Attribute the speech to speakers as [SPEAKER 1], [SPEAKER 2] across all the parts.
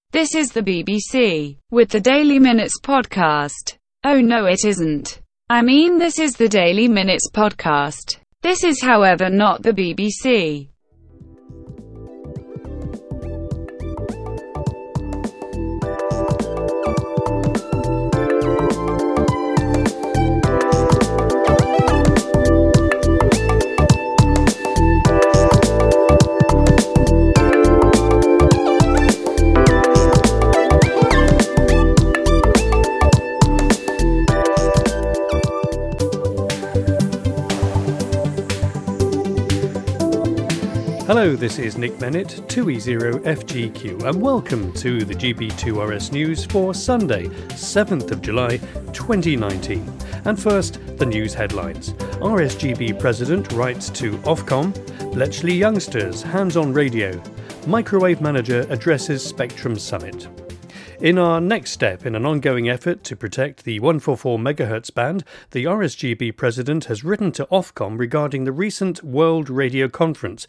[SPEAKER 1] This is the BBC, with the Daily Minutes podcast. Oh no, it isn't. I mean, this is the Daily Minutes podcast. This is, however, not the BBC.
[SPEAKER 2] Hello, this is Nick Bennett, 2E0FGQ, and welcome to the GB2RS News for Sunday, 7th of July, 2019. And first, the news headlines. RSGB President writes to Ofcom, Bletchley Youngsters, hands-on radio, Microwave Manager addresses Spectrum Summit. In our next step in an ongoing effort to protect the 144 MHz band, the RSGB President has written to Ofcom regarding the recent World Radio Conference,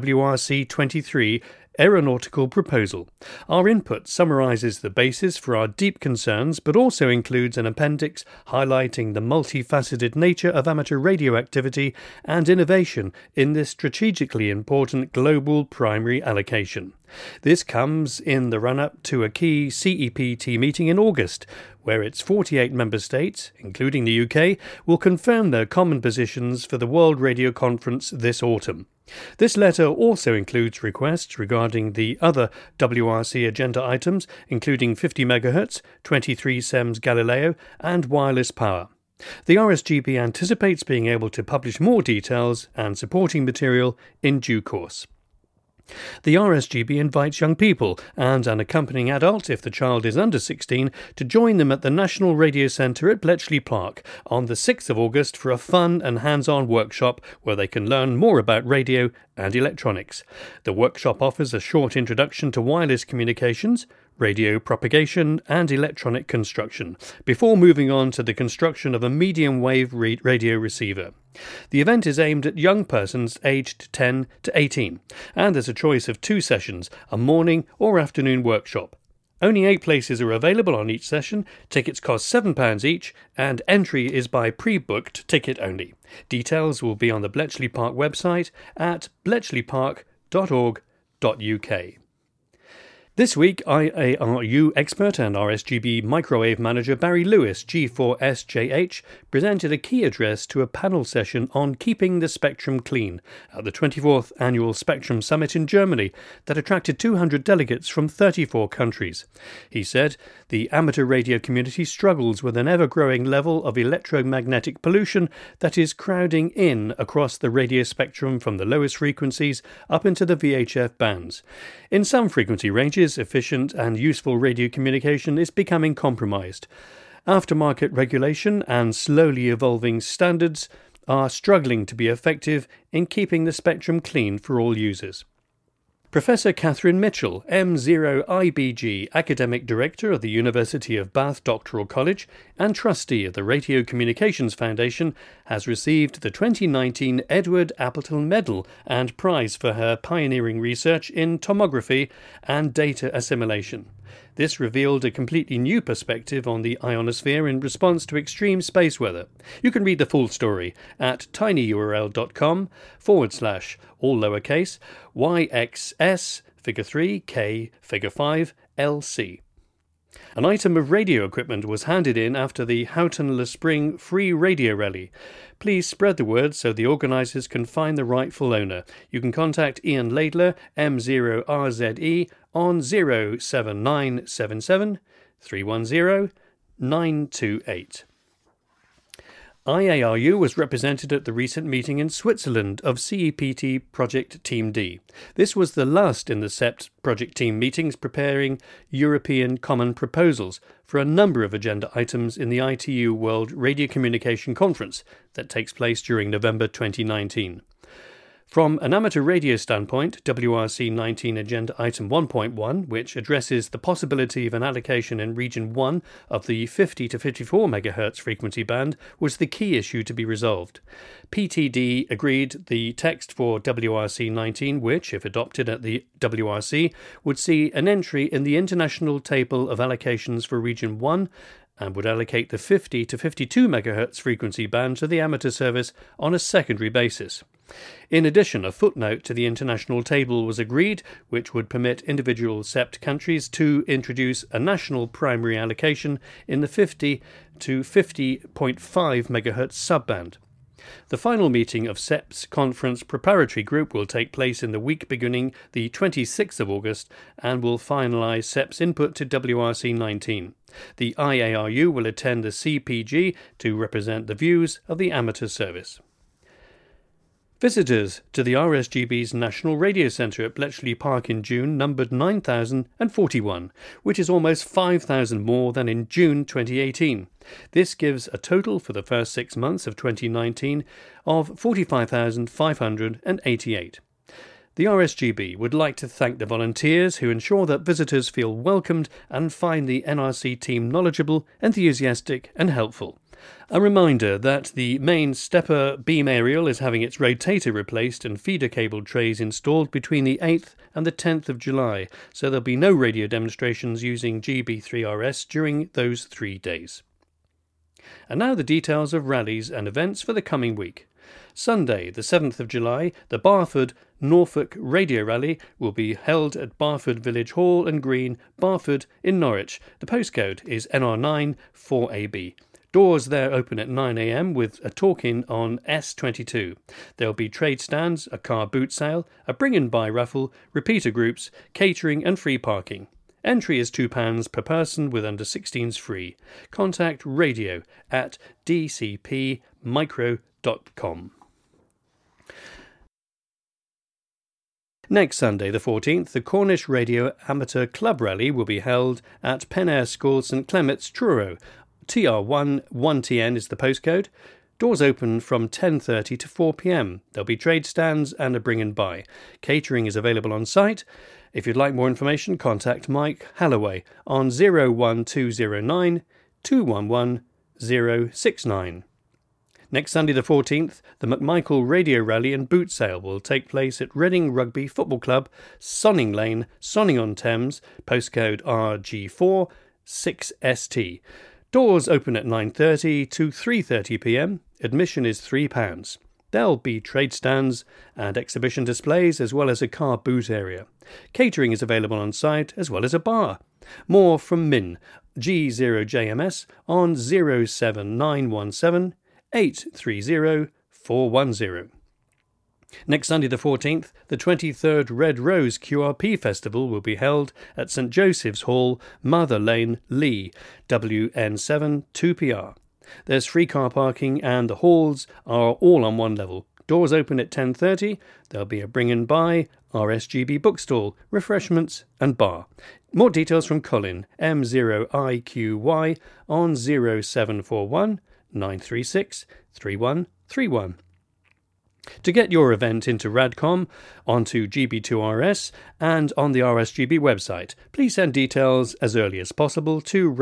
[SPEAKER 2] WRC23, aeronautical proposal. Our input summarises the basis for our deep concerns, but also includes an appendix highlighting the multifaceted nature of amateur radio activity and innovation in this strategically important global primary allocation. This comes in the run-up to a key CEPT meeting in August, where its 48 member states, including the UK, will confirm their common positions for the World Radio Conference this autumn. This letter also includes requests regarding the other WRC agenda items, including 50 MHz, 23 SEMS Galileo, and wireless power. The RSGB anticipates being able to publish more details and supporting material in due course. The RSGB invites young people and an accompanying adult, if the child is under 16, to join them at the National Radio Centre at Bletchley Park on the 6th of August for a fun and hands-on workshop where they can learn more about radio and electronics. The workshop offers a short introduction to wireless communications, radio propagation and electronic construction, before moving on to the construction of a medium-wave radio receiver. The event is aimed at young persons aged 10 to 18, and there's a choice of 2 sessions, a morning or afternoon workshop. Only 8 places are available on each session, tickets cost £7 each, and entry is by pre-booked ticket only. Details will be on the Bletchley Park website at bletchleypark.org.uk. This week, IARU expert and RSGB microwave manager Barry Lewis, G4SJH, presented a key address to a panel session on keeping the spectrum clean at the 24th Annual Spectrum Summit in Germany that attracted 200 delegates from 34 countries. He said, the amateur radio community struggles with an ever-growing level of electromagnetic pollution that is crowding in across the radio spectrum from the lowest frequencies up into the VHF bands. In some frequency ranges, efficient and useful radio communication is becoming compromised. Aftermarket regulation and slowly evolving standards are struggling to be effective in keeping the spectrum clean for all users. Professor Catherine Mitchell, M0IBG, Academic Director of the University of Bath Doctoral College and Trustee of the Radio Communications Foundation, has received the 2019 Edward Appleton Medal and Prize for her pioneering research in tomography and data assimilation. This revealed a completely new perspective on the ionosphere in response to extreme space weather. You can read the full story at tinyurl.com/ all lowercase, YXS, figure 3, K, figure 5, LC. An item of radio equipment was handed in after the Houghton-le-Spring Free Radio Rally. Please spread the word so the organisers can find the rightful owner. You can contact Ian Laidler, M0RZE, on 07977 310 928. IARU was represented at the recent meeting in Switzerland of CEPT Project Team D. This was the last in the CEPT Project Team meetings preparing European common proposals for a number of agenda items in the ITU World Radio Communication Conference that takes place during November 2019. From an amateur radio standpoint, WRC 19 Agenda Item 1.1, which addresses the possibility of an allocation in Region 1 of the 50 to 54 MHz frequency band, was the key issue to be resolved. PTD agreed the text for WRC 19, which, if adopted at the WRC, would see an entry in the International Table of Allocations for Region 1 and would allocate the 50 to 52 MHz frequency band to the amateur service on a secondary basis. In addition, a footnote to the international table was agreed, which would permit individual SEPT countries to introduce a national primary allocation in the 50 to 50.5 MHz subband. The final meeting of SEPT's Conference Preparatory Group will take place in the week beginning the 26th of August and will finalise SEPT's input to WRC 19. The IARU will attend the CPG to represent the views of the amateur service. Visitors to the RSGB's National Radio Centre at Bletchley Park in June numbered 9,041, which is almost 5,000 more than in June 2018. This gives a total for the first 6 months of 2019 of 45,588. The RSGB would like to thank the volunteers who ensure that visitors feel welcomed and find the NRC team knowledgeable, enthusiastic and helpful. A reminder that the main stepper beam aerial is having its rotator replaced and feeder cable trays installed between the 8th and the 10th of July, so there'll be no radio demonstrations using GB3RS during those 3 days. And now the details of rallies and events for the coming week. Sunday, the 7th of July, the Barford Norfolk Radio Rally will be held at Barford Village Hall and Green, Barford in Norwich. The postcode is NR9 4AB. Doors there open at 9 a.m. with a talk-in on S22. There will be trade stands, a car boot sale, a bring-and-buy raffle, repeater groups, catering and free parking. Entry is £2 per person with under 16s free. Contact radio at dcpmicro.com. Next Sunday, the 14th, the Cornish Radio Amateur Club Rally will be held at Penair School, St Clement's, Truro. TR1 1TN is the postcode. Doors open from 10:30 to 4 p.m. There'll be trade stands and a bring and buy. Catering is available on site. If you'd like more information, contact Mike Halloway on 01209 211 069. Next Sunday the 14th, the McMichael Radio Rally and Boot Sale will take place at Reading Rugby Football Club, Sonning Lane, Sonning-on-Thames, postcode RG4 6ST. Doors open at 9:30 to 3:30 p.m. Admission is £3. There'll be trade stands and exhibition displays as well as a car boot area. Catering is available on site as well as a bar. More from Min G0JMS on 07917 830 410. Next Sunday the 14th, the 23rd Red Rose QRP Festival will be held at St Joseph's Hall, Mather Lane, Lee, WN7 2PR. There's free car parking and the halls are all on one level. Doors open at 10:30. There'll be a bring and buy, RSGB bookstall, refreshments and bar. More details from Colin, M0IQY on 0741 936 3131. To get your event into Radcom, onto GB2RS and on the RSGB website, please send details as early as possible to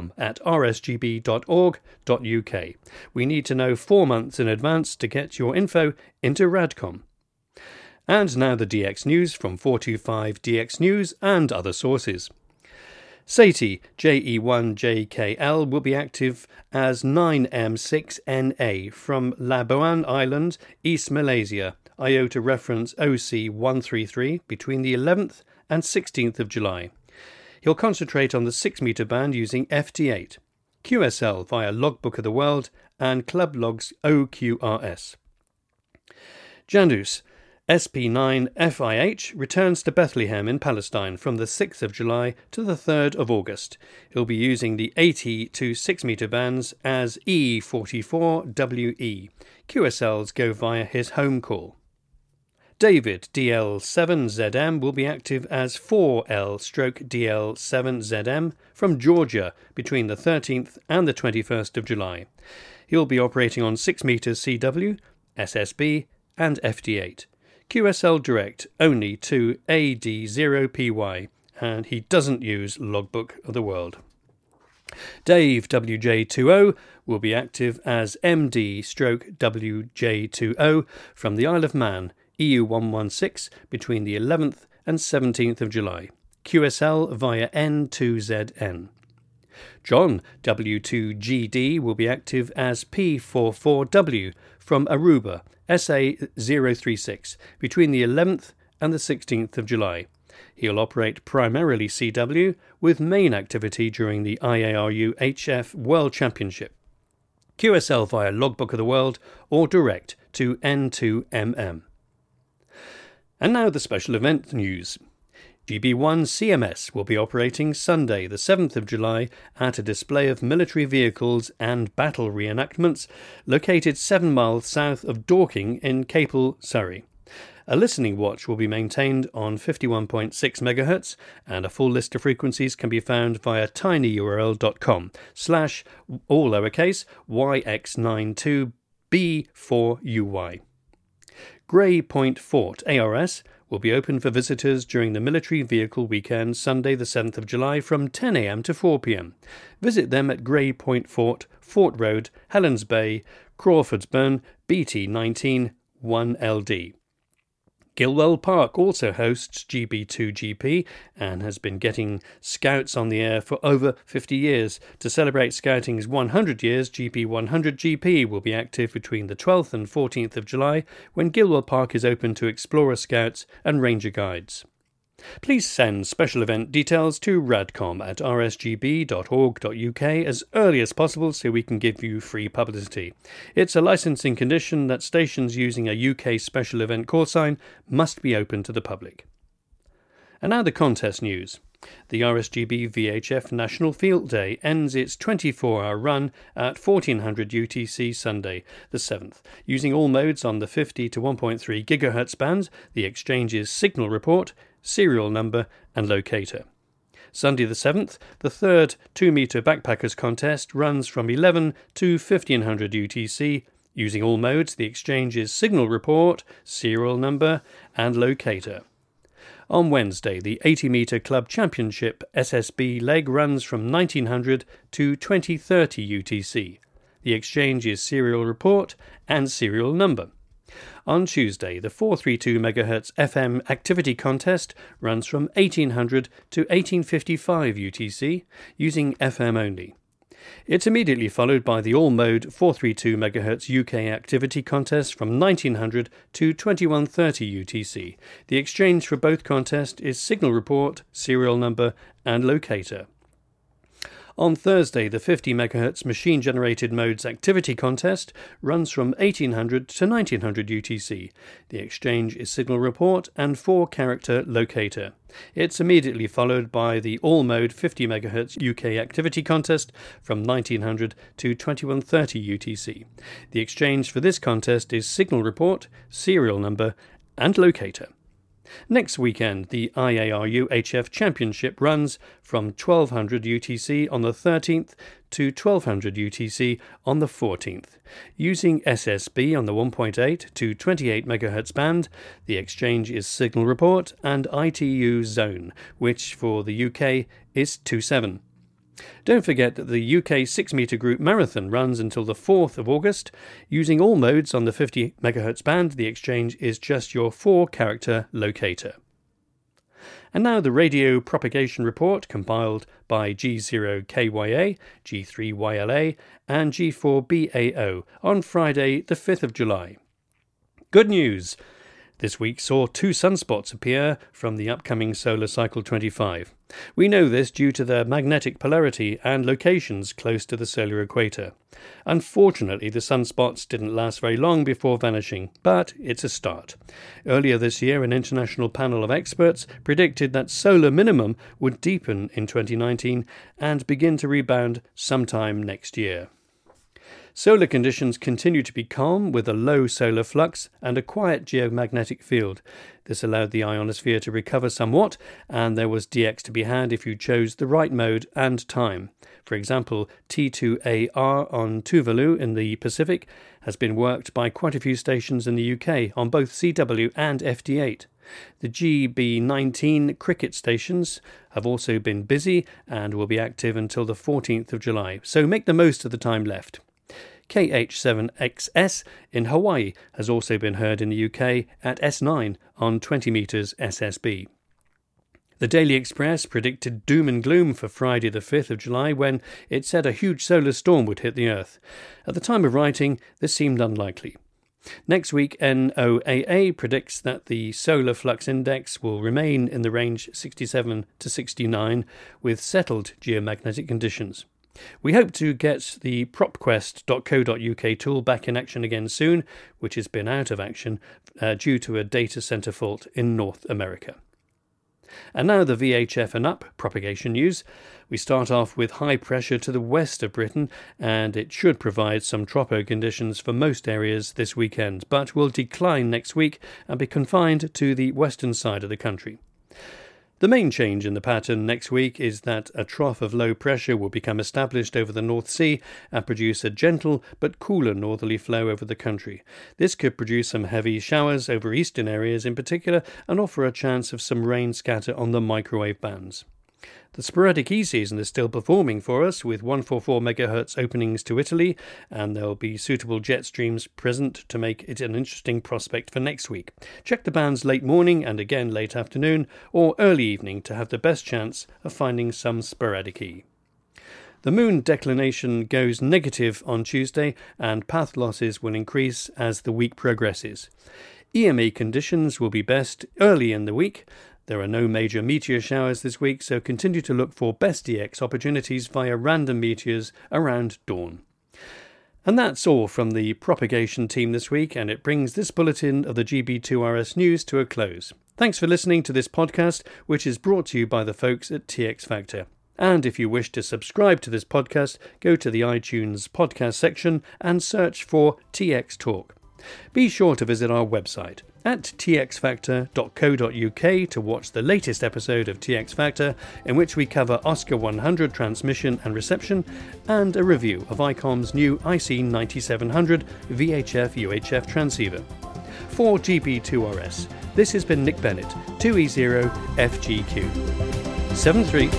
[SPEAKER 2] radcom@rsgb.org.uk. We need to know 4 months in advance to get your info into Radcom. And now the DX News from 425 DX News and other sources. SETI JE1JKL will be active as 9M6NA from Labuan Island, East Malaysia, IOTA reference OC133 between the 11th and 16th of July. He'll concentrate on the 6-metre band using FT8, QSL via Logbook of the World and Club Logs OQRS. Janus SP9 FIH returns to Bethlehem in Palestine from the 6th of July to the 3rd of August. He'll be using the 80 to 6-metre bands as E44WE. QSLs go via his home call. David DL7ZM will be active as 4L/DL7ZM from Georgia between the 13th and the 21st of July. He'll be operating on 6 metres CW, SSB and FD8. QSL Direct only to AD0PY, and he doesn't use Logbook of the World. Dave WJ20 will be active as MD/WJ20 from the Isle of Man, EU116, between the 11th and 17th of July. QSL via N2ZN. John W2GD will be active as P44W from Aruba, SA036, between the 11th and the 16th of July. He'll operate primarily CW, with main activity during the IARU HF World Championship. QSL via Logbook of the World or direct to N2MM. And now the special event news. GB1 CMS will be operating Sunday the 7th of July at a display of military vehicles and battle reenactments located 7 miles south of Dorking in Capel, Surrey. A listening watch will be maintained on 51.6 MHz, and a full list of frequencies can be found via tinyurl.com/ all lowercase YX92B4UY. Grey Point Fort ARS will be open for visitors during the Military Vehicle Weekend, Sunday the 7th of July from 10 a.m. to 4 p.m. Visit them at Grey Point Fort, Fort Road, Helens Bay, Crawfordsburn, BT19 1LD. Gilwell Park also hosts GB2GP and has been getting Scouts on the air for over 50 years. To celebrate Scouting's 100 years, GB100GP will be active between the 12th and 14th of July, when Gilwell Park is open to Explorer Scouts and Ranger Guides. Please send special event details to radcom@rsgb.org.uk as early as possible so we can give you free publicity. It's a licensing condition that stations using a UK special event call sign must be open to the public. And now the contest news. The RSGB VHF National Field Day ends its 24-hour run at 1400 UTC Sunday the 7th, using all modes on the 50 to 1.3 GHz bands, the exchange's signal report, serial number and locator. Sunday the 7th, the third 2-metre backpackers contest runs from 11 to 1500 UTC, using all modes, the exchange's signal report, serial number and locator. On Wednesday, the 80-metre Club Championship SSB leg runs from 1900 to 2030 UTC. The exchange's serial report and serial number. On Tuesday, the 432 MHz FM activity contest runs from 1800 to 1855 UTC, using FM only. It's immediately followed by the all-mode 432 MHz UK activity contest from 1900 to 2130 UTC. The exchange for both contests is signal report, serial number and locator. On Thursday, the 50 MHz machine-generated modes activity contest runs from 1800 to 1900 UTC. The exchange is signal report and 4-character locator. It's immediately followed by the all-mode 50 MHz UK activity contest from 1900 to 2130 UTC. The exchange for this contest is signal report, serial number and locator. Next weekend, the IARU HF Championship runs from 1200 UTC on the 13th to 1200 UTC on the 14th. Using SSB on the 1.8 to 28 MHz band, the exchange is signal report and ITU zone, which for the UK is 27. Don't forget that the UK 6-metre group marathon runs until the 4th of August. Using all modes on the 50 MHz band, the exchange is just your 4-character locator. And now the radio propagation report compiled by G0KYA, G3YLA and G4BAO on Friday the 5th of July. Good news! This week saw 2 sunspots appear from the upcoming solar cycle 25. We know this due to their magnetic polarity and locations close to the solar equator. Unfortunately, the sunspots didn't last very long before vanishing, but it's a start. Earlier this year, an international panel of experts predicted that solar minimum would deepen in 2019 and begin to rebound sometime next year. Solar conditions continue to be calm with a low solar flux and a quiet geomagnetic field. This allowed the ionosphere to recover somewhat, and there was DX to be had if you chose the right mode and time. For example, T2AR on Tuvalu in the Pacific has been worked by quite a few stations in the UK on both CW and FD8. The GB19 cricket stations have also been busy and will be active until the 14th of July, so make the most of the time left. KH7XS in Hawaii has also been heard in the UK at S9 on 20 metres SSB. The Daily Express predicted doom and gloom for Friday the 5th of July when it said a huge solar storm would hit the Earth. At the time of writing, this seemed unlikely. Next week, NOAA predicts that the solar flux index will remain in the range 67 to 69 with settled geomagnetic conditions. We hope to get the propquest.co.uk tool back in action again soon, which has been out of action due to a data centre fault in North America. And now the VHF and up propagation news. We start off with high pressure to the west of Britain, and it should provide some tropo conditions for most areas this weekend, but will decline next week and be confined to the western side of the country. The main change in the pattern next week is that a trough of low pressure will become established over the North Sea and produce a gentle but cooler northerly flow over the country. This could produce some heavy showers over eastern areas in particular and offer a chance of some rain scatter on the microwave bands. The sporadic E season is still performing for us with 144 MHz openings to Italy, and there will be suitable jet streams present to make it an interesting prospect for next week. Check the bands late morning and again late afternoon or early evening to have the best chance of finding some sporadic E. The moon declination goes negative on Tuesday and path losses will increase as the week progresses. EME conditions will be best early in the week. There are no major meteor showers this week, so continue to look for best EX opportunities via random meteors around dawn. And that's all from the propagation team this week, and it brings this bulletin of the GB2RS News to a close. Thanks for listening to this podcast, which is brought to you by the folks at TX Factor. And if you wish to subscribe to this podcast, go to the iTunes podcast section and search for TX Talk. Be sure to visit our website at txfactor.co.uk to watch the latest episode of TX Factor, in which we cover Oscar 100 transmission and reception and a review of ICOM's new IC9700 VHF-UHF transceiver. For GB2RS, this has been Nick Bennett, 2E0FGQ. 73.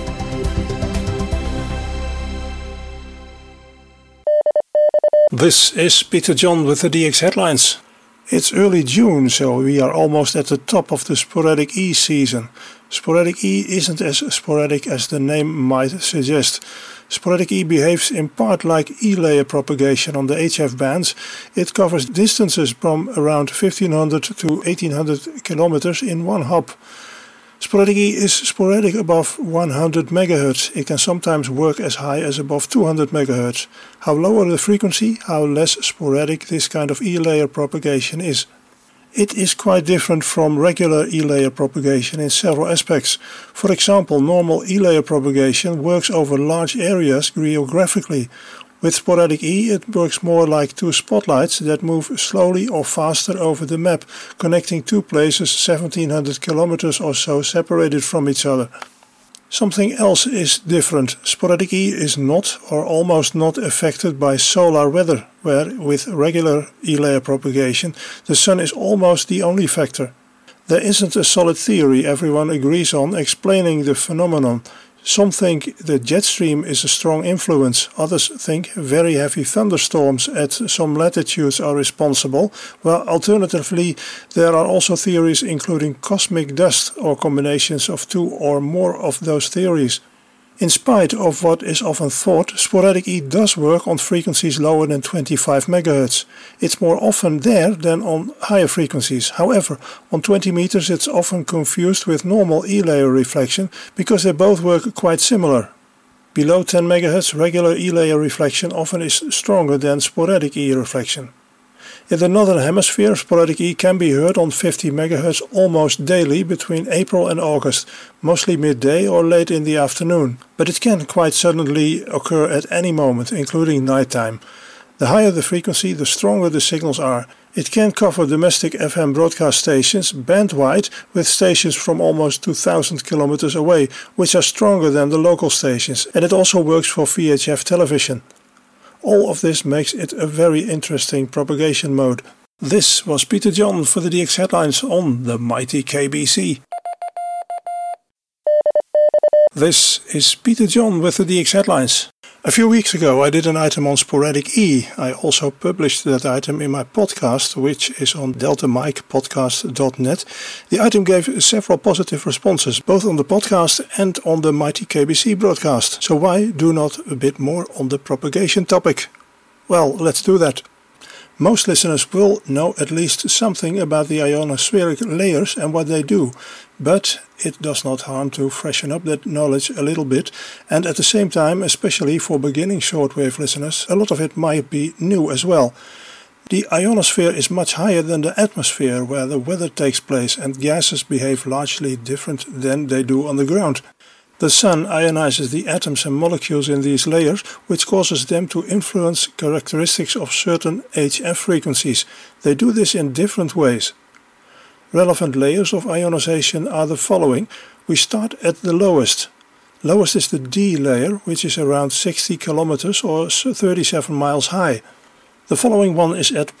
[SPEAKER 3] This is Peter John with the DX headlines. It's early June, so we are almost at the top of the sporadic E season. Sporadic E isn't as sporadic as the name might suggest. Sporadic E behaves in part like E-layer propagation on the HF bands. It covers distances from around 1500 to 1800 kilometers in one hop. Sporadic E is sporadic above 100 MHz. It can sometimes work as high as above 200 MHz. How lower the frequency, how less sporadic this kind of E-layer propagation is. It is quite different from regular E-layer propagation in several aspects. For example, normal E-layer propagation works over large areas geographically. With sporadic E, it works more like two spotlights that move slowly or faster over the map, connecting two places 1700 kilometers or so separated from each other. Something else is different. Sporadic E is not or almost not affected by solar weather, where with regular E-layer propagation, the sun is almost the only factor. There isn't a solid theory everyone agrees on explaining the phenomenon. Some think the jet stream is a strong influence, others think very heavy thunderstorms at some latitudes are responsible, while alternatively there are also theories including cosmic dust or combinations of two or more of those theories. In spite of what is often thought, sporadic E does work on frequencies lower than 25 MHz. It's more often there than on higher frequencies. However, on 20 meters it's often confused with normal E-layer reflection because they both work quite similar. Below 10 MHz, regular E-layer reflection often is stronger than sporadic E reflection. In the Northern Hemisphere, sporadic E can be heard on 50 MHz almost daily between April and August, mostly midday or late in the afternoon, but it can quite suddenly occur at any moment, including nighttime. The higher the frequency, the stronger the signals are. It can cover domestic FM broadcast stations band-wide with stations from almost 2000 kilometers away, which are stronger than the local stations, and it also works for VHF television. All of this makes it a very interesting propagation mode. This was Peter John for the DX Headlines on the mighty KBC. This is Peter John with the DX Headlines. A few weeks ago I did an item on Sporadic E. I also published that item in my podcast, which is on deltamicpodcast.net. The item gave several positive responses, both on the podcast and on the mighty KBC broadcast. So why do not a bit more on the propagation topic? Well, let's do that. Most listeners will know at least something about the ionospheric layers and what they do, but it does not harm to freshen up that knowledge a little bit, and at the same time, especially for beginning shortwave listeners, a lot of it might be new as well. The ionosphere is much higher than the atmosphere, where the weather takes place and gases behave largely different than they do on the ground. The sun ionizes the atoms and molecules in these layers, which causes them to influence characteristics of certain HF frequencies. They do this in different ways. Relevant layers of ionization are the following. We start at the lowest. Lowest is the D layer, which is around 60 kilometers or 37 miles high. The following one is at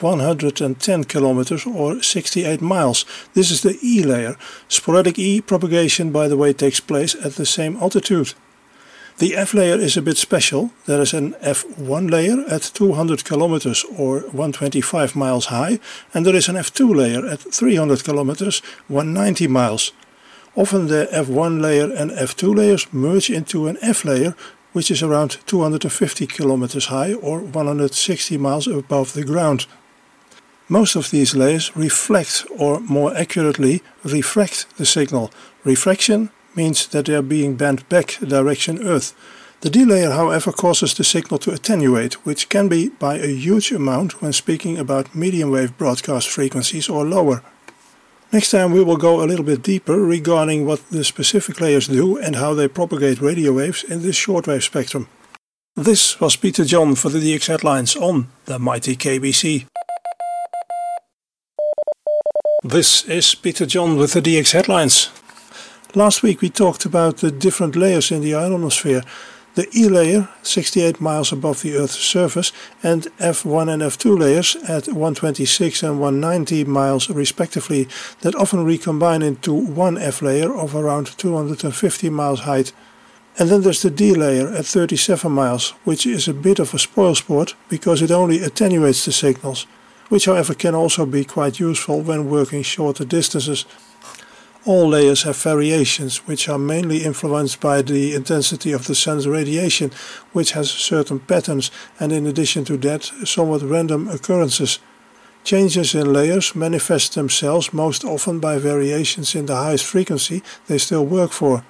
[SPEAKER 3] 110 kilometers or 68 miles. This is the E layer. Sporadic E propagation, by the way, takes place at the same altitude. The F layer is a bit special. There is an F1 layer at 200 kilometers or 125 miles high, and there is an F2 layer at 300 kilometers, 190 miles. Often the F1 layer and F2 layers merge into an F layer, which is around 250 kilometers high or 160 miles above the ground. Most of these layers reflect, or more accurately, refract the signal. Refraction means that they are being bent back direction Earth. The D layer, however, causes the signal to attenuate, which can be by a huge amount when speaking about medium wave broadcast frequencies or lower. Next time we will go a little bit deeper regarding what the specific layers do and how they propagate radio waves in the shortwave spectrum. This was Peter John for the DX Headlines on the mighty KBC. This is Peter John with the DX Headlines. Last week we talked about the different layers in the ionosphere. The E layer, 68 miles above the Earth's surface, and F1 and F2 layers at 126 and 190 miles respectively, that often recombine into one F layer of around 250 miles height. And then there's the D layer at 37 miles, which is a bit of a spoilsport because it only attenuates the signals, which however can also be quite useful when working shorter distances. All layers have variations, which are mainly influenced by the intensity of the sun's radiation, which has certain patterns, and in addition to that, somewhat random occurrences. Changes in layers manifest themselves most often by variations in the highest frequency they still work for.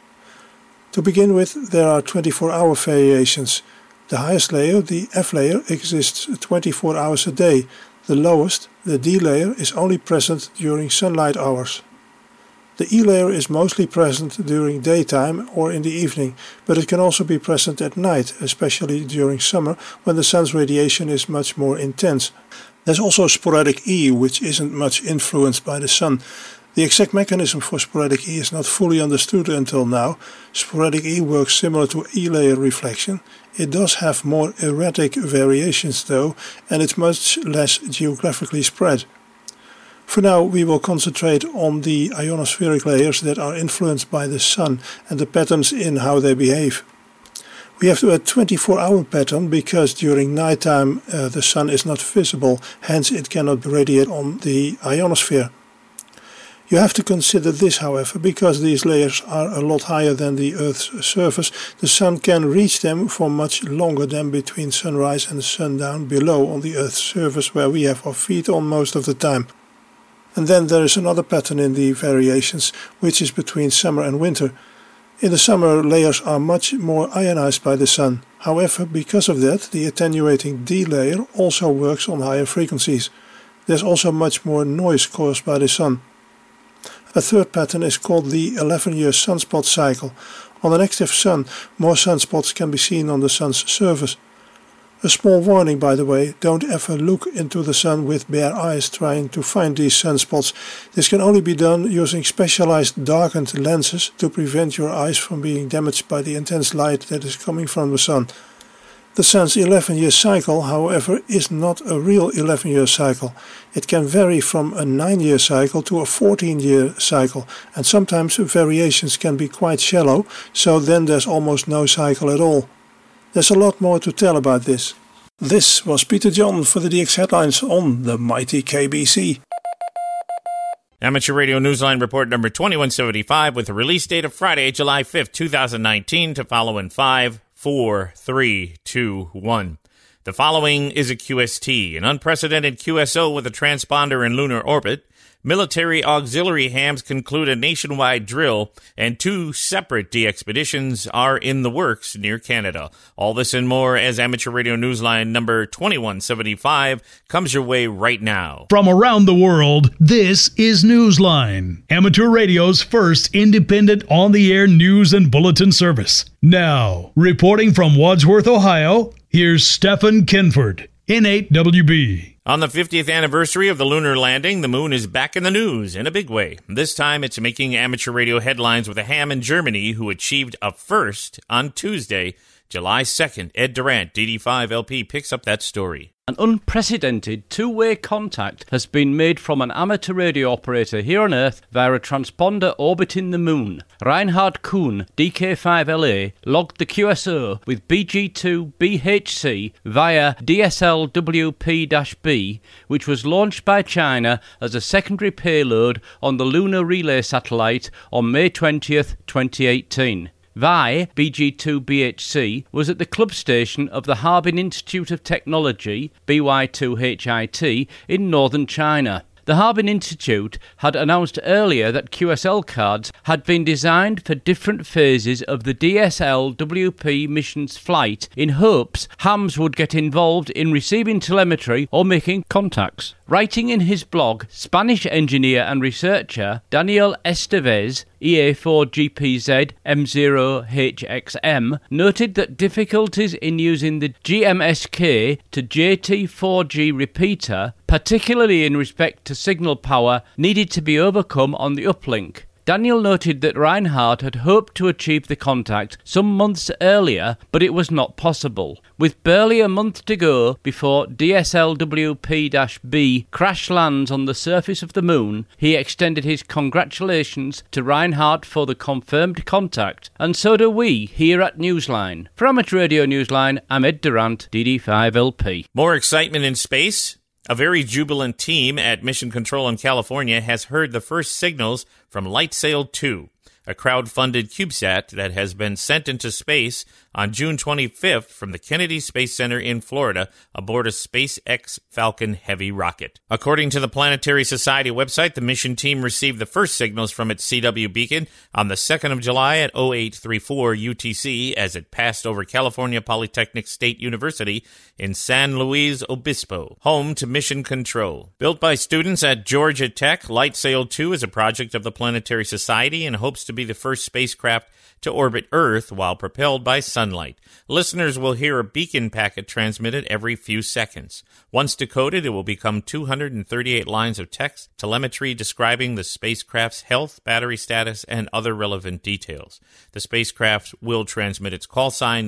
[SPEAKER 3] To begin with, there are 24-hour variations. The highest layer, the F layer, exists 24 hours a day. The lowest, the D layer, is only present during sunlight hours. The E layer is mostly present during daytime or in the evening, but it can also be present at night, especially during summer when the sun's radiation is much more intense. There's also sporadic E, which isn't much influenced by the sun. The exact mechanism for sporadic E is not fully understood until now. Sporadic E works similar to E layer reflection. It does have more erratic variations though, and it's much less geographically spread. For now we will concentrate on the ionospheric layers that are influenced by the sun and the patterns in how they behave. We have a 24-hour pattern because during nighttime the sun is not visible, hence it cannot radiate on the ionosphere. You have to consider this, however, because these layers are a lot higher than the Earth's surface, the sun can reach them for much longer than between sunrise and sundown below on the Earth's surface where we have our feet on most of the time. And then there is another pattern in the variations, which is between summer and winter. In the summer, layers are much more ionized by the sun. However, because of that, the attenuating D layer also works on higher frequencies. There's also much more noise caused by the sun. A third pattern is called the 11-year sunspot cycle. On an active sun, more sunspots can be seen on the sun's surface. A small warning, by the way, don't ever look into the sun with bare eyes trying to find these sunspots. This can only be done using specialized darkened lenses to prevent your eyes from being damaged by the intense light that is coming from the sun. The sun's 11-year cycle, however, is not a real 11-year cycle. It can vary from a 9-year cycle to a 14-year cycle, and sometimes variations can be quite shallow, so then there's almost no cycle at all. There's a lot more to tell about this. This was Peter John for the DX Headlines on the mighty KBC.
[SPEAKER 4] Amateur Radio Newsline Report number 2175 with the release date of Friday, July 5th, 2019 to follow in 5, 4, 3, 2, 1. The following is a QST, an unprecedented QSO with a transponder in lunar orbit. Military auxiliary hams conclude a nationwide drill, and 2 separate de-expeditions are in the works near Canada. All this and more as Amateur Radio Newsline number 2175 comes your way right now.
[SPEAKER 5] From around the world, this is Newsline, Amateur Radio's first independent on-the-air news and bulletin service. Now, reporting from Wadsworth, Ohio, here's Stephen Kinford, N8WB.
[SPEAKER 4] On the 50th anniversary of the lunar landing, the moon is back in the news in a big way. This time, it's making amateur radio headlines with a ham in Germany who achieved a first on Tuesday, July 2nd. Ed Durant, DD5LP, picks up that story.
[SPEAKER 6] An unprecedented two-way contact has been made from an amateur radio operator here on Earth via a transponder orbiting the moon. Reinhard Kuhn, DK5LA, logged the QSO with BG2BHC via DSLWP-B, which was launched by China as a secondary payload on the Lunar Relay Satellite on May 20th, 2018. VI, BG2BHC, was at the club station of the Harbin Institute of Technology, BY2HIT, in northern China. The Harbin Institute had announced earlier that QSL cards had been designed for different phases of the DSLWP mission's flight in hopes hams would get involved in receiving telemetry or making contacts. Writing in his blog, Spanish engineer and researcher Daniel Estevez, EA4GPZ M0HXM, noted that difficulties in using the GMSK to JT4G repeater, particularly in respect to signal power, needed to be overcome on the uplink. Daniel noted that Reinhardt had hoped to achieve the contact some months earlier, but it was not possible. With barely a month to go before DSLWP-B crash lands on the surface of the moon, he extended his congratulations to Reinhardt for the confirmed contact, and so do we here at Newsline. For Amateur Radio Newsline, I'm Ed Durant, DD5LP.
[SPEAKER 4] More excitement in space. A very jubilant team at Mission Control in California has heard the first signals from LightSail 2, a crowd-funded CubeSat that has been sent into space on June 25th from the Kennedy Space Center in Florida aboard a SpaceX Falcon Heavy rocket. According to the Planetary Society website, the mission team received the first signals from its CW beacon on the 2nd of July at 0834 UTC as it passed over California Polytechnic State University in San Luis Obispo, home to Mission Control. Built by students at Georgia Tech, LightSail 2 is a project of the Planetary Society and hopes to be the first spacecraft to orbit Earth while propelled by sunlight. Listeners will hear a beacon packet transmitted every few seconds. Once decoded, it will become 238 lines of text, telemetry describing the spacecraft's health, battery status, and other relevant details. The spacecraft will transmit its call sign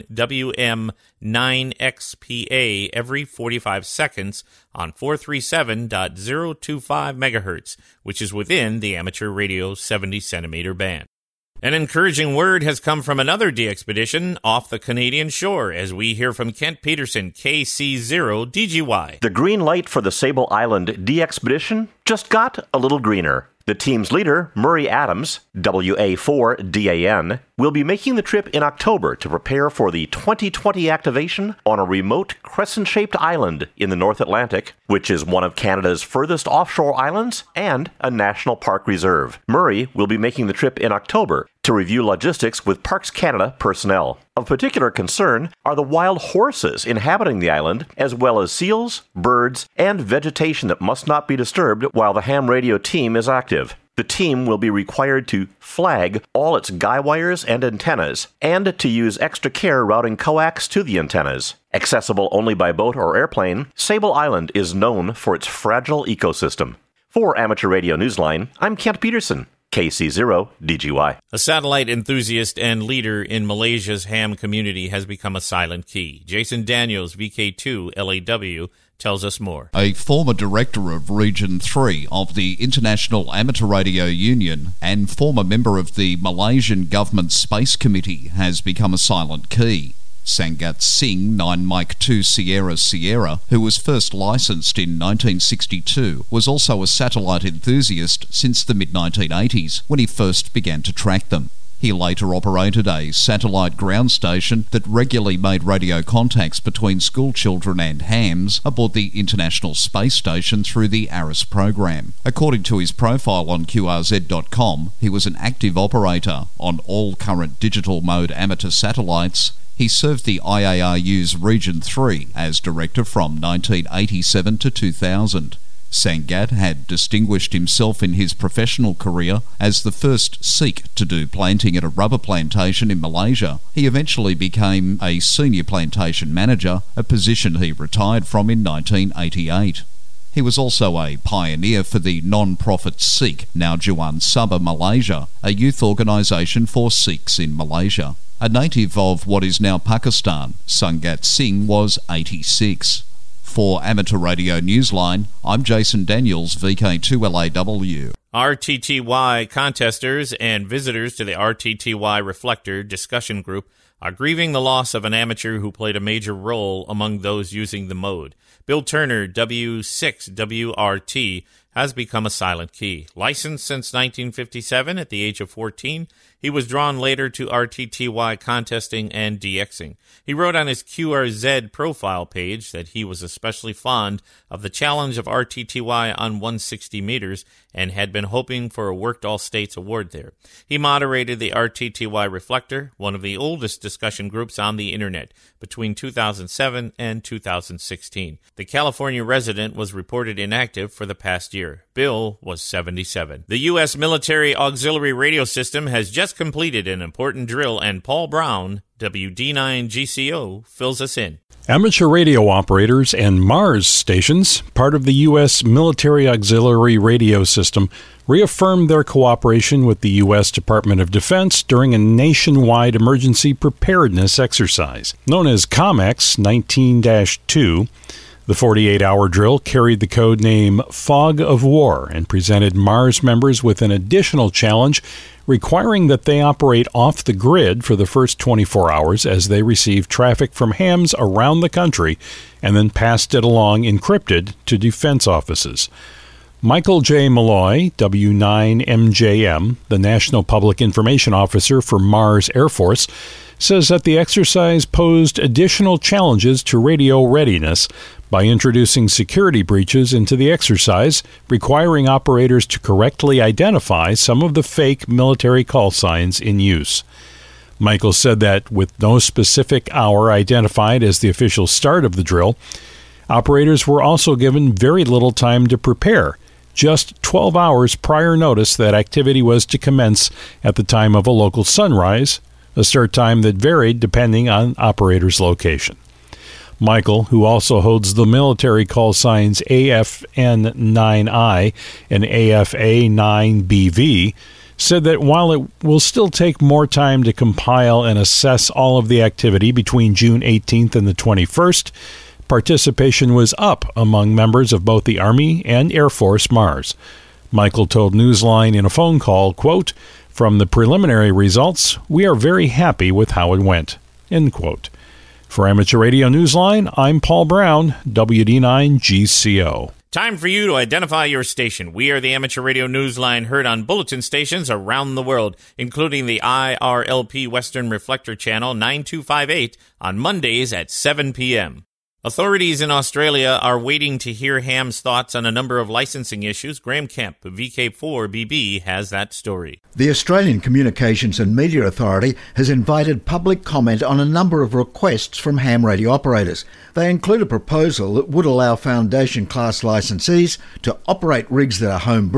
[SPEAKER 4] WM9XPA every 45 seconds on 437.025 MHz, which is within the amateur radio 70-centimeter band. An encouraging word has come from another de-expedition off the Canadian shore, as we hear from Kent Peterson, KC0DGY.
[SPEAKER 7] The green light for the Sable Island de-expedition just got a little greener. The team's leader, Murray Adams, WA4DAN, will be making the trip in October to prepare for the 2020 activation on a remote crescent-shaped island in the North Atlantic, which is one of Canada's furthest offshore islands and a national park reserve. Murray will be making the trip in October to review logistics with Parks Canada personnel. Of particular concern are the wild horses inhabiting the island, as well as seals, birds, and vegetation that must not be disturbed while the ham radio team is active. The team will be required to flag all its guy wires and antennas, and to use extra care routing coax to the antennas. Accessible only by boat or airplane, Sable Island is known for its fragile ecosystem. For Amateur Radio Newsline, I'm Kent Peterson, KC0DGY.
[SPEAKER 4] A satellite enthusiast and leader in Malaysia's ham community has become a silent key. Jason Daniels, VK2 LAW, tells us more.
[SPEAKER 8] A former director of Region 3 of the International Amateur Radio Union and former member of the Malaysian Government Space Committee has become a silent key. Sangat Singh, 9 Mike 2 Sierra Sierra, who was first licensed in 1962, was also a satellite enthusiast since the mid-1980s when he first began to track them. He later operated a satellite ground station that regularly made radio contacts between school children and hams aboard the International Space Station through the ARIS program. According to his profile on QRZ.com, he was an active operator on all current digital mode amateur satellites. He served the IARU's Region 3 as director from 1987 to 2000. Sangat had distinguished himself in his professional career as the first Sikh to do planting at a rubber plantation in Malaysia. He eventually became a senior plantation manager, a position he retired from in 1988. He was also a pioneer for the non-profit Sikh Naujuan Sabha Malaysia, a youth organisation for Sikhs in Malaysia. A native of what is now Pakistan, Sangat Singh was 86. For Amateur Radio Newsline, I'm Jason Daniels, VK2LAW.
[SPEAKER 4] RTTY contesters and visitors to the RTTY Reflector discussion group are grieving the loss of an amateur who played a major role among those using the mode. Bill Turner, W6WRT, has become a silent key. Licensed since 1957 at the age of 14, he was drawn later to RTTY contesting and DXing. He wrote on his QRZ profile page that he was especially fond of the challenge of RTTY on 160 meters and had been hoping for a Worked All States award there. He moderated the RTTY Reflector, one of the oldest discussion groups on the internet, between 2007 and 2016. The California resident was reported inactive for the past year. Bill was 77. The U.S. Military Auxiliary Radio System has just completed an important drill, and Paul Brown, WD9GCO, fills us in.
[SPEAKER 9] Amateur radio operators and Mars stations, part of the U.S. Military Auxiliary Radio System, reaffirmed their cooperation with the U.S. Department of Defense during a nationwide emergency preparedness exercise. Known as COMEX 19-2, the 48-hour drill carried the code name Fog of War and presented Mars members with an additional challenge requiring that they operate off the grid for the first 24 hours as they received traffic from hams around the country and then passed it along encrypted to defense offices. Michael J. Malloy, W9MJM, the National Public Information Officer for Mars Air Force, says that the exercise posed additional challenges to radio readiness by introducing security breaches into the exercise, requiring operators to correctly identify some of the fake military call signs in use. Michael said that with no specific hour identified as the official start of the drill, operators were also given very little time to prepare, just 12 hours prior notice that activity was to commence at the time of a local sunrise, a start time that varied depending on operator's location. Michael, who also holds the military call signs AFN9I and AFA9BV, said that while it will still take more time to compile and assess all of the activity between June 18th and the 21st, participation was up among members of both the Army and Air Force Mars. Michael told Newsline in a phone call, quote, "From the preliminary results, we are very happy with how it went," end quote. For Amateur Radio Newsline, I'm Paul Brown, WD9GCO.
[SPEAKER 4] Time for you to identify your station. We are the Amateur Radio Newsline, heard on bulletin stations around the world, including the IRLP Western Reflector Channel 9258 on Mondays at 7 p.m. Authorities in Australia are waiting to hear Ham's thoughts on a number of licensing issues. Graham Kemp, VK4BB, has that story.
[SPEAKER 10] The Australian Communications and Media Authority has invited public comment on a number of requests from ham radio operators. They include a proposal that would allow Foundation class licensees to operate rigs that are homebrew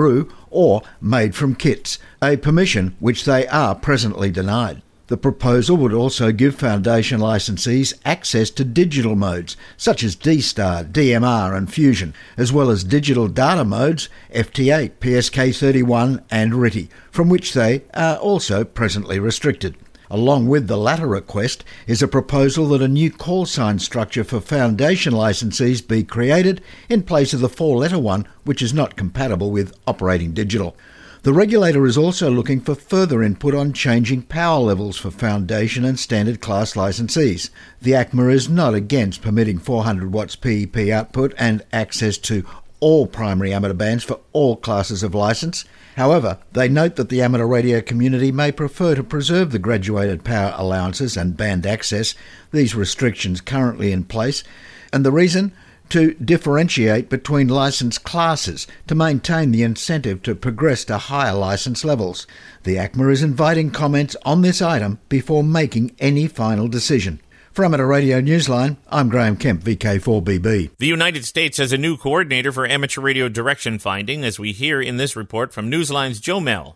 [SPEAKER 10] or made from kits, a permission which they are presently denied. The proposal would also give Foundation licensees access to digital modes such as D-Star, DMR and Fusion, as well as digital data modes FT8, PSK31 and RTTY, from which they are also presently restricted. Along with the latter request is a proposal that a new call sign structure for Foundation licensees be created in place of the four-letter one, which is not compatible with operating digital. The regulator is also looking for further input on changing power levels for Foundation and Standard Class licensees. The ACMA is not against permitting 400 watts PEP output and access to all primary amateur bands for all classes of licence. However, they note that the amateur radio community may prefer to preserve the graduated power allowances and band access, these restrictions currently in place, and the reason? To differentiate between licence classes to maintain the incentive to progress to higher licence levels. The ACMA is inviting comments on this item before making any final decision. For Amateur Radio Newsline, I'm Graham Kemp, VK4BB.
[SPEAKER 4] The United States has a new coordinator for amateur radio direction finding, as we hear in this report from Newsline's Joe Mell.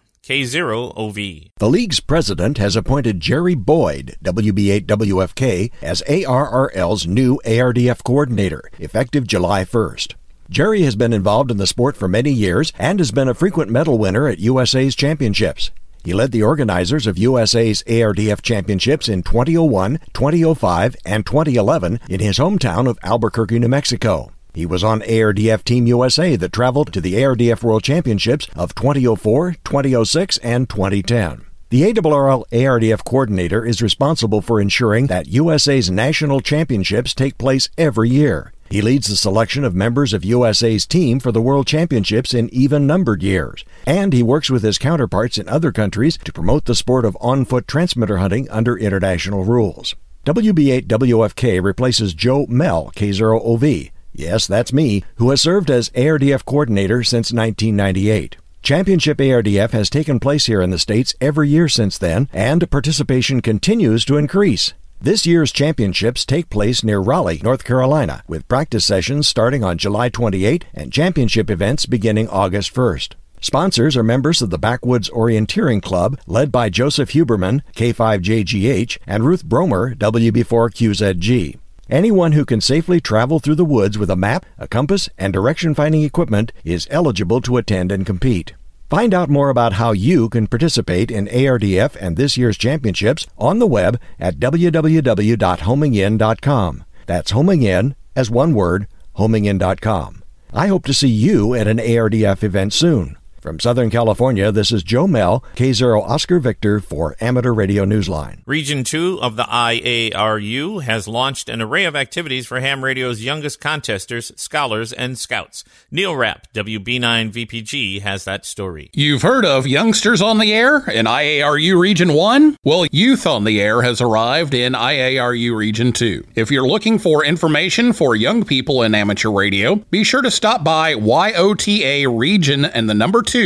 [SPEAKER 4] K0OV.
[SPEAKER 11] The league's president has appointed Jerry Boyd, WB8WFK, as ARRL's new ARDF coordinator, effective July 1st. Jerry has been involved in the sport for many years and has been a frequent medal winner at USA's championships. He led the organizers of USA's ARDF championships in 2001, 2005, and 2011 in his hometown of Albuquerque, New Mexico. He was on ARDF Team USA that traveled to the ARDF World Championships of 2004, 2006, and 2010. The ARRL ARDF coordinator is responsible for ensuring that USA's national championships take place every year. He leads the selection of members of USA's team for the World Championships in even-numbered years, and he works with his counterparts in other countries to promote the sport of on-foot transmitter hunting under international rules. WB8WFK replaces Joe Mell, K0OV. Yes, that's me, who has served as ARDF coordinator since 1998. Championship ARDF has taken place here in the States every year since then, and participation continues to increase. This year's championships take place near Raleigh, North Carolina, with practice sessions starting on July 28 and championship events beginning August 1st. Sponsors are members of the Backwoods Orienteering Club, led by Joseph Huberman, K5JGH, and Ruth Bromer, WB4QZG. Anyone who can safely travel through the woods with a map, a compass, and direction-finding equipment is eligible to attend and compete. Find out more about how you can participate in ARDF and this year's championships on the web at www.homingin.com. That's homing in, as one word, homingin.com. I hope to see you at an ARDF event soon. From Southern California, this is Joe Mell, K0 Oscar Victor for Amateur Radio Newsline.
[SPEAKER 4] Region 2 of the IARU has launched an array of activities for ham radio's youngest contesters, scholars, and scouts. Neil Rapp, WB9VPG, has that story.
[SPEAKER 12] You've heard of Youngsters on the Air in IARU Region 1? Well, Youth on the Air has arrived in IARU Region 2. If you're looking for information for young people in amateur radio, be sure to stop by YOTA Region and the number 2.org.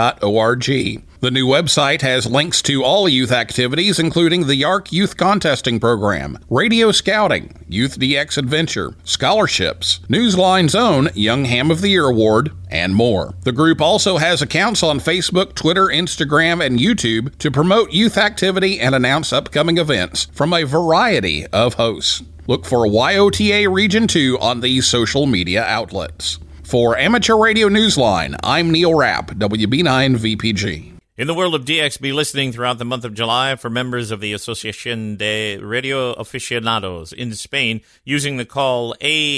[SPEAKER 12] The new website has links to all youth activities, including the YARC Youth Contesting Program, Radio Scouting, Youth DX Adventure, scholarships, Newsline's own Young Ham of the Year Award, and more. The group also has accounts on Facebook, Twitter, Instagram, and YouTube to promote youth activity and announce upcoming events from a variety of hosts. Look for YOTA Region 2 on these social media outlets. For Amateur Radio Newsline, I'm Neil Rapp, WB9VPG.
[SPEAKER 4] In the world of DX, be listening throughout the month of July for members of the Asociación de Radio Aficionados in Spain using the call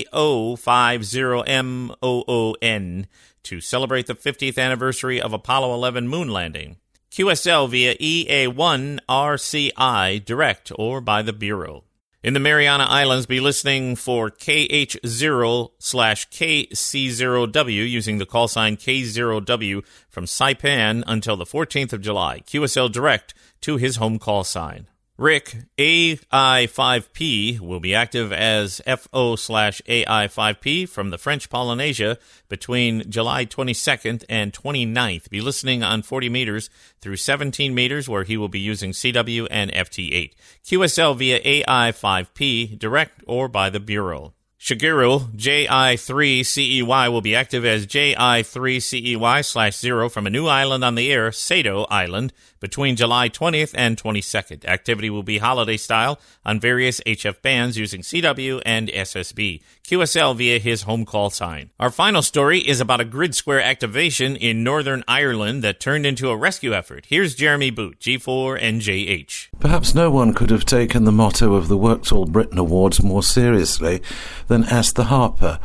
[SPEAKER 4] A050MOON to celebrate the 50th anniversary of Apollo 11 moon landing. QSL via EA1RCI direct or by the Bureau. In the Mariana Islands, be listening for KH0/KC0W using the call sign K0W from Saipan until the 14th of July. QSL direct to his home call sign. Rick, AI5P, will be active as FO/AI5P from the French Polynesia between July 22nd and 29th. Be listening on 40 meters through 17 meters where he will be using CW and FT8. QSL via AI5P, direct or by the Bureau. Shigeru JI3CEY will be active as JI3CEY/0 from a new island on the air, Sado Island, between July 20th and 22nd. Activity will be holiday style on various HF bands using CW and SSB. QSL via his home call sign. Our final story is about a grid square activation in Northern Ireland that turned into a rescue effort. Here's Jeremy Boot, G4NJH.
[SPEAKER 13] Perhaps no one could have taken the motto of the Worked All Britain Awards more seriously than Esther Harper,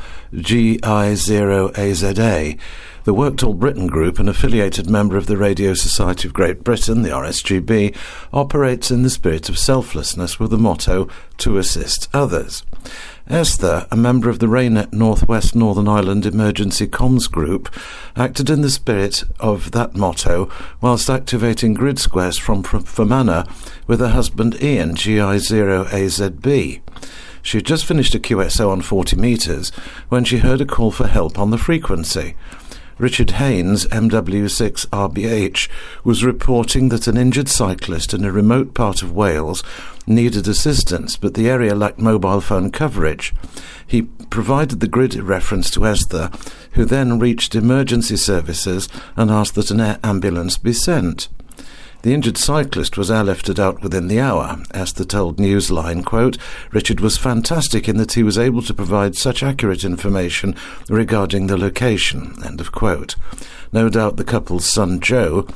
[SPEAKER 13] GI0AZA. The Worked All Britain Group, an affiliated member of the Radio Society of Great Britain, the RSGB, operates in the spirit of selflessness with the motto, to assist others. Esther, a member of the Raynet Northwest Northern Ireland Emergency Comms Group, acted in the spirit of that motto whilst activating grid squares from Fermanagh with her husband Ian, GI0AZB. She had just finished a QSO on 40 metres when she heard a call for help on the frequency. Richard Haynes, MW6RBH, was reporting that an injured cyclist in a remote part of Wales needed assistance, but the area lacked mobile phone coverage. He provided the grid reference to Esther, who then reached emergency services and asked that an air ambulance be sent. The injured cyclist was airlifted out within the hour. Esther told Newsline, quote, "Richard was fantastic in that he was able to provide such accurate information regarding the location," end of quote. No doubt the couple's son Joe,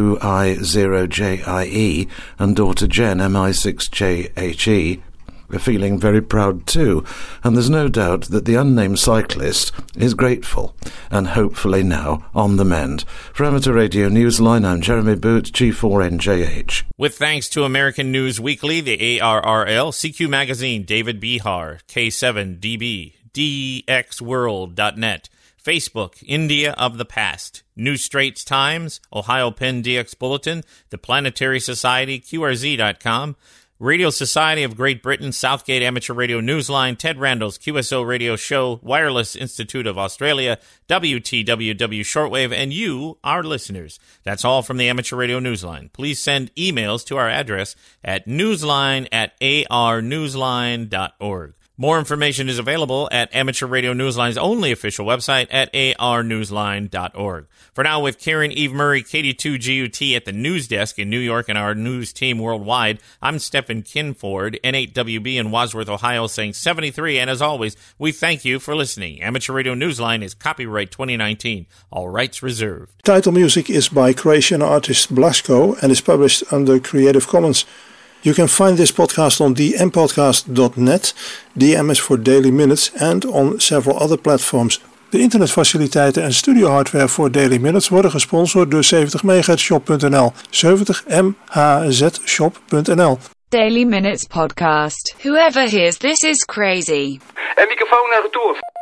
[SPEAKER 13] 2I0JIE, and daughter Jen, MI6JHE, are feeling very proud too, and there's no doubt that the unnamed cyclist is grateful, and hopefully now on the mend. For Amateur Radio Newsline, I'm Jeremy Boot, G4NJH.
[SPEAKER 4] With thanks to American News Weekly, the ARRL, CQ Magazine, David Bihar, K7DB, DXWorld.net, Facebook, India of the Past, New Straits Times, Ohio Penn DX Bulletin, The Planetary Society, QRZ.com, Radio Society of Great Britain, Southgate Amateur Radio Newsline, Ted Randall's QSO Radio Show, Wireless Institute of Australia, WTWW Shortwave, and you, our listeners. That's all from the Amateur Radio Newsline. Please send emails to our address at newsline@arnewsline.org. More information is available at Amateur Radio Newsline's only official website at arnewsline.org. For now, with Karen Eve Murray, KD2GUT at the news desk in New York and our news team worldwide, I'm Stephen Kinford, N8WB in Wadsworth, Ohio, saying 73, and as always, we thank you for listening. Amateur Radio Newsline is copyright 2019, all rights reserved.
[SPEAKER 3] Title music is by Croatian artist Blasko and is published under Creative Commons. You can find this podcast on dmpodcast.net, DM is for Daily Minutes, and on several other platforms. De internetfaciliteiten en studiohardware voor Daily Minutes worden gesponsord door 70mhzshop.nl, 70mhzshop.nl.
[SPEAKER 1] Daily Minutes Podcast. Whoever hears this is crazy.
[SPEAKER 14] En microfoon naar retour.